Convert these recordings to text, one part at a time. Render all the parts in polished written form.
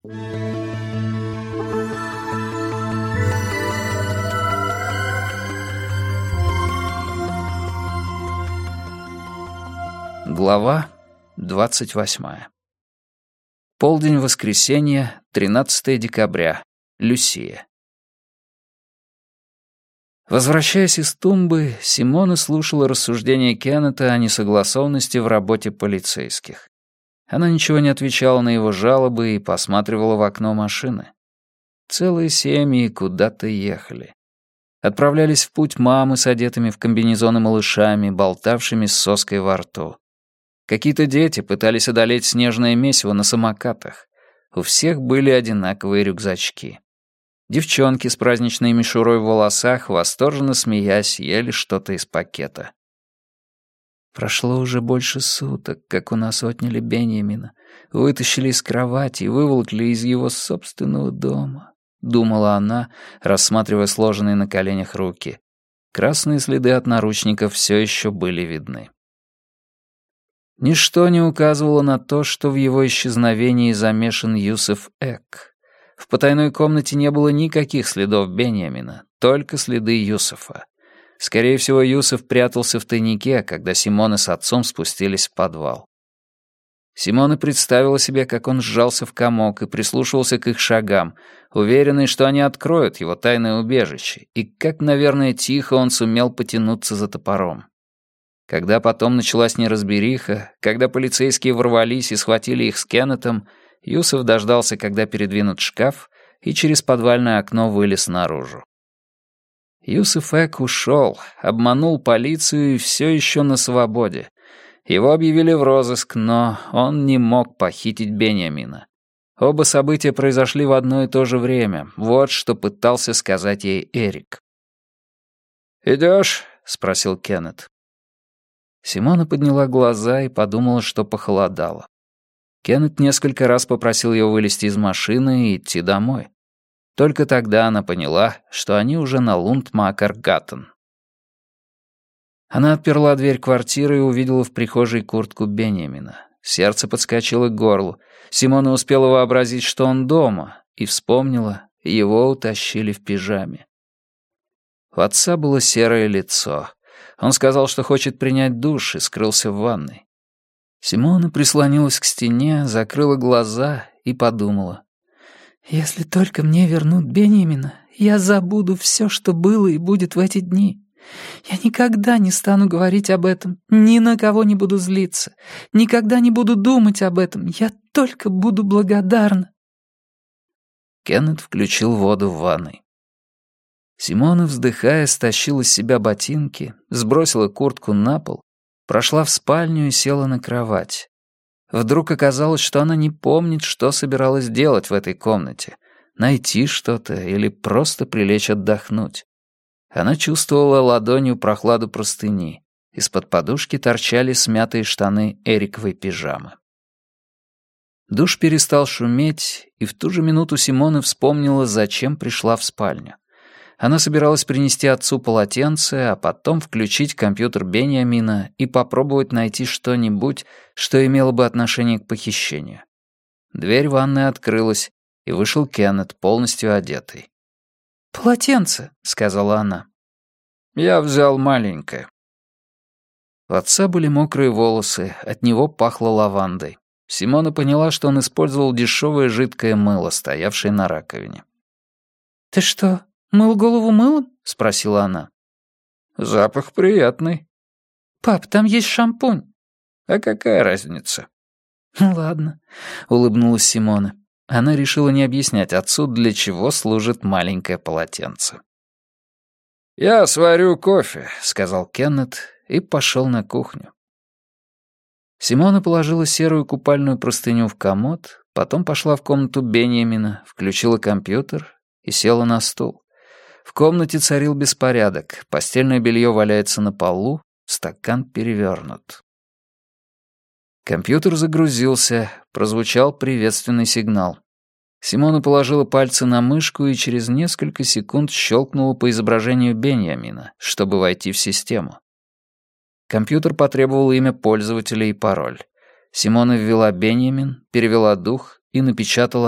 Глава 28. Полдень воскресенья, 13 декабря. Люсия. Возвращаясь из тумбы, Симона слушала рассуждения Кеннета о несогласованности в работе полицейских. Она ничего не отвечала на его жалобы и посматривала в окно машины. Целые семьи куда-то ехали. Отправлялись в путь мамы с одетыми в комбинезоны малышами, болтавшими с соской во рту. Какие-то дети пытались одолеть снежное месиво на самокатах. У всех были одинаковые рюкзачки. Девчонки с праздничной мишурой в волосах, восторженно смеясь, ели что-то из пакета. Прошло уже больше суток, как у нас отняли Беньямина, вытащили из кровати и выволокли из его собственного дома, думала она, рассматривая сложенные на коленях руки. Красные следы от наручников все еще были видны. Ничто не указывало на то, что в его исчезновении замешан Юсеф Эк. В потайной комнате не было никаких следов Беньямина, только следы Юсефа. Скорее всего, Юсеф прятался в тайнике, когда Симона с отцом спустились в подвал. Симона представила себе, как он сжался в комок и прислушивался к их шагам, уверенный, что они откроют его тайное убежище, и как, наверное, тихо он сумел потянуться за топором. Когда потом началась неразбериха, когда полицейские ворвались и схватили их с Кеннетом, Юсеф дождался, когда передвинут шкаф, и через подвальное окно вылез наружу. Юсеф Эк ушел, обманул полицию и все еще на свободе. Его объявили в розыск, но он не мог похитить Беньямина. Оба события произошли в одно и то же время. Вот что пытался сказать ей Эрик. «Идешь?» — спросил Кеннет. Симона подняла глаза и подумала, что похолодало. Кеннет несколько раз попросил ее вылезти из машины и идти домой. Только тогда она поняла, что они уже на Лунд-Макар-Гаттен. Она отперла дверь квартиры и увидела в прихожей куртку Беньямина. Сердце подскочило к горлу. Симона успела вообразить, что он дома, и вспомнила, его утащили в пижаме. У отца было серое лицо. Он сказал, что хочет принять душ, и скрылся в ванной. Симона прислонилась к стене, закрыла глаза и подумала. «Если только мне вернут Беньямина, я забуду все, что было и будет в эти дни. Я никогда не стану говорить об этом, ни на кого не буду злиться, никогда не буду думать об этом, я только буду благодарна». Кеннет включил воду в ванной. Симона, вздыхая, стащила с себя ботинки, сбросила куртку на пол, прошла в спальню и села на кровать. Вдруг оказалось, что она не помнит, что собиралась делать в этой комнате. Найти что-то или просто прилечь отдохнуть. Она чувствовала ладонью прохладу простыни. Из-под подушки торчали смятые штаны эриковой пижамы. Душ перестал шуметь, и в ту же минуту Симона вспомнила, зачем пришла в спальню. Она собиралась принести отцу полотенце, а потом включить компьютер Беньямина и попробовать найти что-нибудь, что имело бы отношение к похищению. Дверь ванной открылась, и вышел Кеннет, полностью одетый. «Полотенце», — сказала она. «Я взял маленькое». У отца были мокрые волосы, от него пахло лавандой. Симона поняла, что он использовал дешевое жидкое мыло, стоявшее на раковине. «Ты что, мыл голову мылом?» — спросила она. «Запах приятный». «Пап, там есть шампунь». «А какая разница?» «Ладно», — улыбнулась Симона. Она решила не объяснять отцу, для чего служит маленькое полотенце. «Я сварю кофе», — сказал Кеннет и пошел на кухню. Симона положила серую купальную простыню в комод, потом пошла в комнату Беньямина, включила компьютер и села на стул. В комнате царил беспорядок, постельное белье валяется на полу, стакан перевернут. Компьютер загрузился, прозвучал приветственный сигнал. Симона положила пальцы на мышку и через несколько секунд щелкнула по изображению Беньямина, чтобы войти в систему. Компьютер потребовал имя пользователя и пароль. Симона ввела Беньямин, перевела дух и напечатала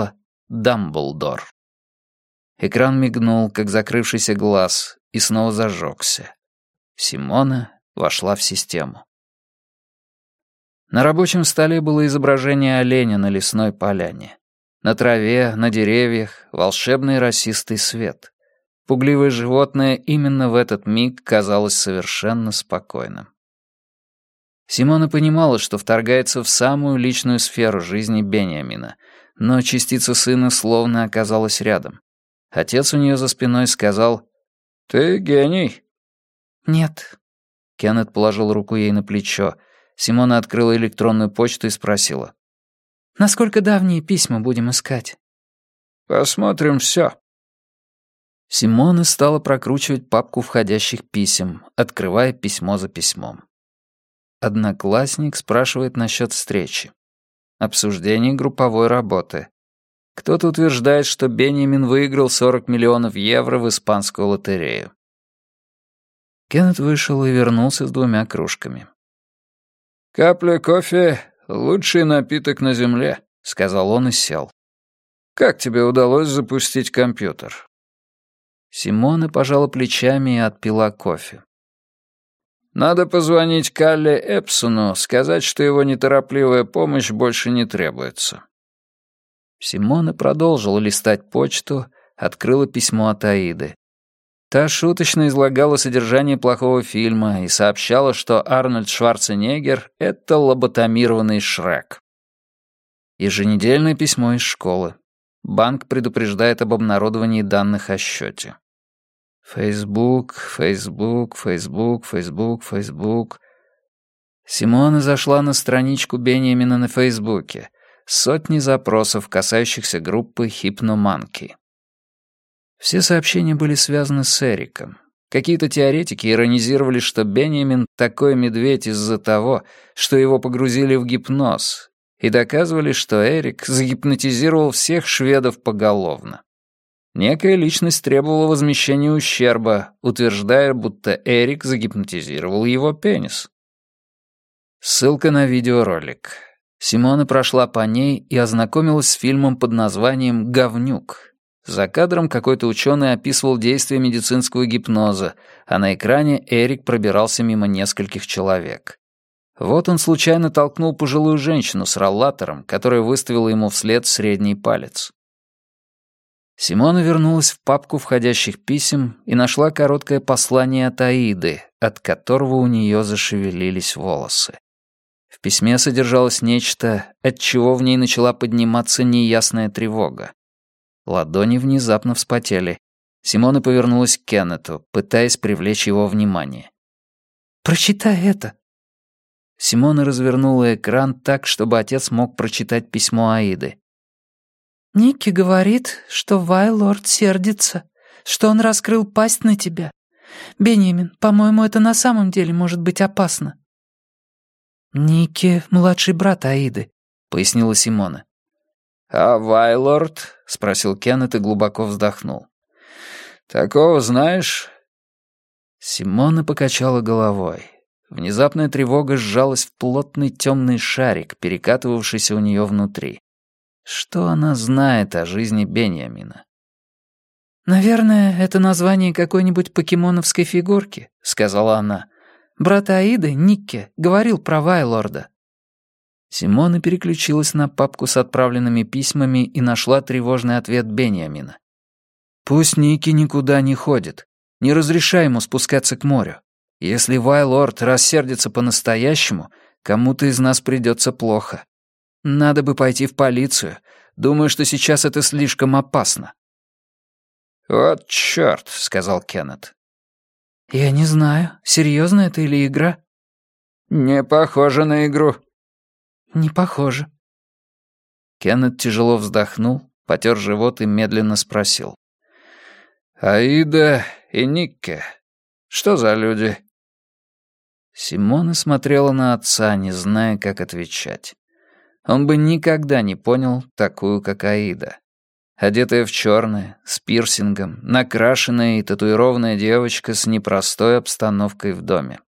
Дамблдор. Экран мигнул, как закрывшийся глаз, и снова зажегся. Симона вошла в систему. На рабочем столе было изображение оленя на лесной поляне. На траве, на деревьях волшебный росистый свет. Пугливое животное именно в этот миг казалось совершенно спокойным. Симона понимала, что вторгается в самую личную сферу жизни Беньямина, но частица сына словно оказалась рядом. Отец у нее за спиной сказал: «Ты гений». «Нет». Кеннет положил руку ей на плечо. Симона открыла электронную почту и спросила: «Насколько давние письма будем искать?» «Посмотрим все». Симона стала прокручивать папку входящих писем, открывая письмо за письмом. Одноклассник спрашивает насчет встречи. Обсуждение групповой работы. Кто-то утверждает, что Беньямин выиграл 40 миллионов евро в испанскую лотерею. Кеннет вышел и вернулся с 2 кружками. «Капля кофе — лучший напиток на земле», — сказал он и сел. «Как тебе удалось запустить компьютер?» Симона пожала плечами и отпила кофе. «Надо позвонить Калле Эпсону, сказать, что его неторопливая помощь больше не требуется». Симона продолжила листать почту, открыла письмо от Аиды. Та шуточно излагала содержание плохого фильма и сообщала, что Арнольд Шварценеггер — это лоботомированный Шрек. Еженедельное письмо из школы. Банк предупреждает об обнародовании данных о счете. Фейсбук. Симона зашла на страничку Беньямина на Фейсбуке. Сотни запросов, касающихся группы «Хипноманки». Все сообщения были связаны с Эриком. Какие-то теоретики иронизировали, что Беньямин такой медведь из-за того, что его погрузили в гипноз, и доказывали, что Эрик загипнотизировал всех шведов поголовно. Некая личность требовала возмещения ущерба, утверждая, будто Эрик загипнотизировал его пенис. Ссылка на видеоролик. Симона прошла по ней и ознакомилась с фильмом под названием «Говнюк». За кадром какой-то ученый описывал действие медицинского гипноза, а на экране Эрик пробирался мимо нескольких человек. Вот он случайно толкнул пожилую женщину с роллатором, которая выставила ему вслед средний палец. Симона вернулась в папку входящих писем и нашла короткое послание от Аиды, от которого у нее зашевелились волосы. В письме содержалось нечто, от чего в ней начала подниматься неясная тревога. Ладони внезапно вспотели. Симона повернулась к Кеннету, пытаясь привлечь его внимание. «Прочитай это». Симона развернула экран так, чтобы отец мог прочитать письмо Аиды. «Никки говорит, что Вайлорд сердится, что он раскрыл пасть на тебя. Беньямин, по-моему, это на самом деле может быть опасно». «Никки — младший брат Аиды», — пояснила Симона. «А Вайлорд?» — спросил Кеннет и глубоко вздохнул. «Такого знаешь?» Симона покачала головой. Внезапная тревога сжалась в плотный темный шарик, перекатывавшийся у нее внутри. Что она знает о жизни Беньямина? «Наверное, это название какой-нибудь покемоновской фигурки», — сказала она. «Брат Аиды, Никки, говорил про Вайлорда». Симона переключилась на папку с отправленными письмами и нашла тревожный ответ Беньямина. «Пусть Никки никуда не ходит. Не разрешай ему спускаться к морю. Если Вайлорд рассердится по-настоящему, кому-то из нас придется плохо. Надо бы пойти в полицию. Думаю, что сейчас это слишком опасно». «Вот чёрт», — сказал Кеннет. «Я не знаю, серьезно это или игра?» «Не похоже на игру». «Не похоже». Кеннет тяжело вздохнул, потер живот и медленно спросил. «Аида и Никке, что за люди?» Симона смотрела на отца, не зная, как отвечать. Он бы никогда не понял такую, как Аида. Одетая в черное, с пирсингом, накрашенная и татуированная девочка с непростой обстановкой в доме.